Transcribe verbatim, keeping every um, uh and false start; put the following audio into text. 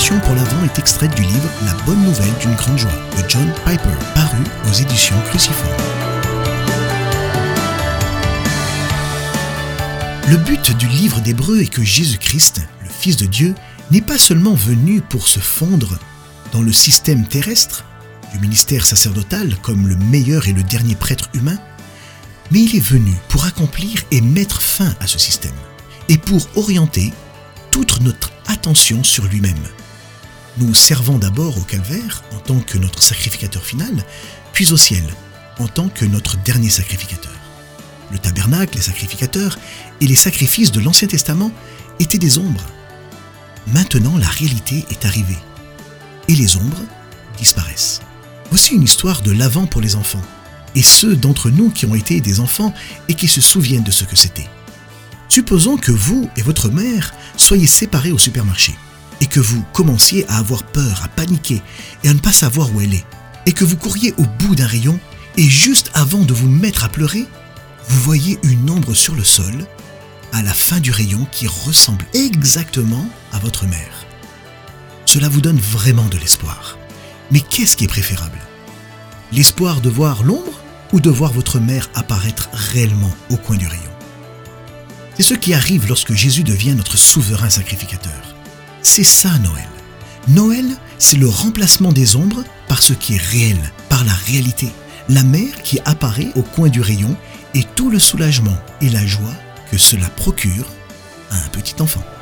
méditation pour l'Avent est extraite du livre La bonne nouvelle d'une grande joie de John Piper, paru aux éditions Cruciforme. Le but du livre d'Hébreux est que Jésus-Christ, le Fils de Dieu, n'est pas seulement venu pour se fondre dans le système terrestre du ministère sacerdotal comme le meilleur et le dernier prêtre humain, mais il est venu pour accomplir et mettre fin à ce système et pour orienter toute notre attention sur lui-même. Nous servons d'abord au calvaire en tant que notre sacrificateur final, puis au ciel en tant que notre dernier sacrificateur. Le tabernacle, les sacrificateurs et les sacrifices de l'Ancien Testament étaient des ombres. Maintenant, la réalité est arrivée et les ombres disparaissent. Voici une histoire de l'Avent pour les enfants et ceux d'entre nous qui ont été des enfants et qui se souviennent de ce que c'était. Supposons que vous et votre mère soyez séparés au supermarché et que vous commenciez à avoir peur, à paniquer et à ne pas savoir où elle est, et que vous couriez au bout d'un rayon et juste avant de vous mettre à pleurer, vous voyez une ombre sur le sol à la fin du rayon qui ressemble exactement à votre mère. Cela vous donne vraiment de l'espoir. Mais qu'est-ce qui est préférable ? L'espoir de voir l'ombre ou de voir votre mère apparaître réellement au coin du rayon ? C'est ce qui arrive lorsque Jésus devient notre souverain sacrificateur. C'est ça Noël. Noël, c'est le remplacement des ombres par ce qui est réel, par la réalité. La mère qui apparaît au coin du rayon et tout le soulagement et la joie que cela procure à un petit enfant.